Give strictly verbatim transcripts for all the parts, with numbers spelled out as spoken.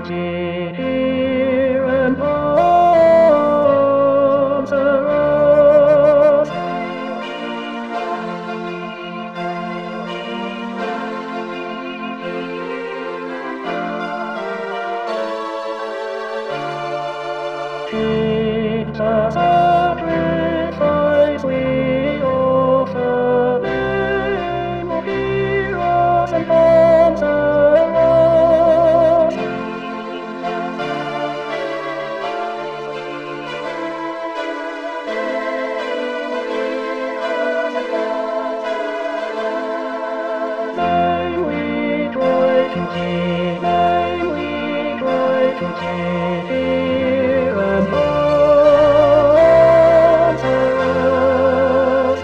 Hear and answer us. It's a sacrifice we offer, name of heroes and answer us. May we try to keep, may we try to keep, hear and answer us.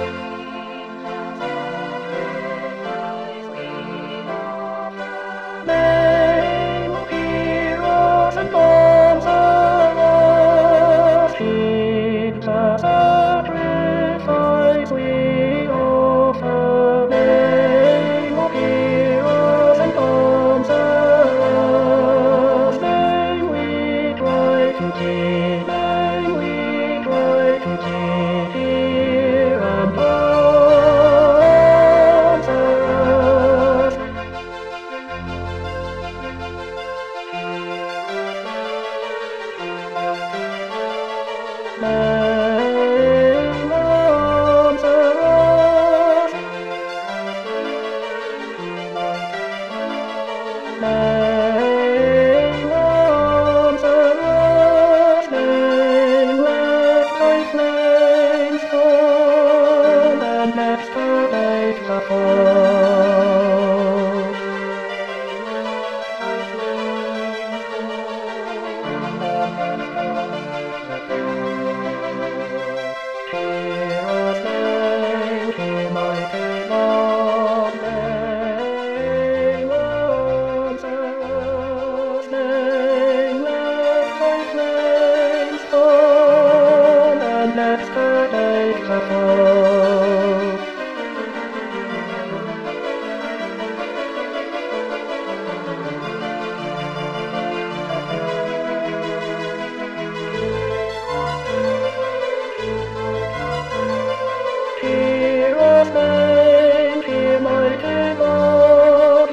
Name of heroes and answer us. It's a sacrifice we offer. Name of heroes and answer us. May we try to keep, may we try to keep, hear and answer us. Name answer us. Name answer us. Name let thy flames come and let exterminate the foe. Hear us, name, hear mighty Lord, name answer us, name let thy flames come and let exterminate the foe. Hear us, name, hear mighty Lord.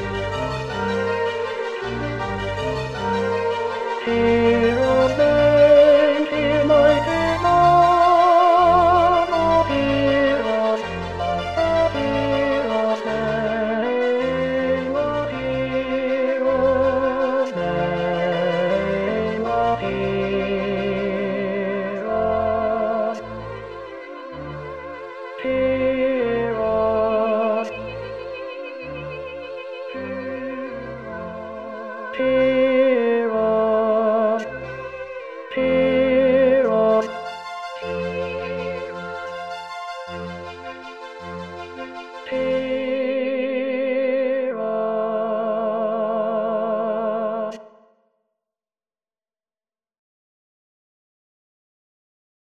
Hear us, name, hear mighty Lord. Oh, hear us, oh, hear us, name, oh, hear us, name, oh, hear us. Hear us. Hear us. Hear